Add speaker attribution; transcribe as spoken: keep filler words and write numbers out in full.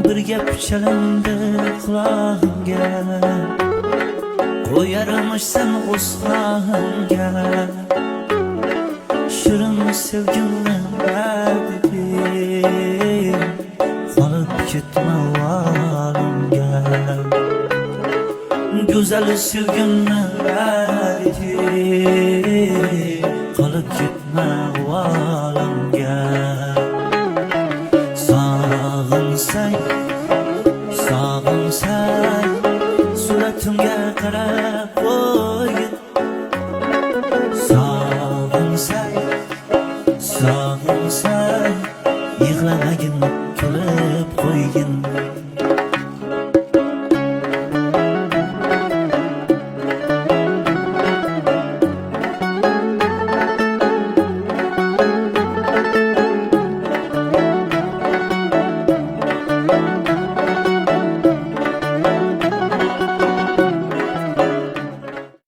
Speaker 1: bir gap chalindi qulog'imga, qo'yarmishsan o'z qulog'imga. Shirin sevgimni badbin, qolib ketma volimga. Go'zal sevgimni badbin, qolib ketma volimga. Sog'insang, sog'insang, suratimga qarab qo'ygin. Sog'insang, sog'insang, yig'lamagin, kulib qo'ygin.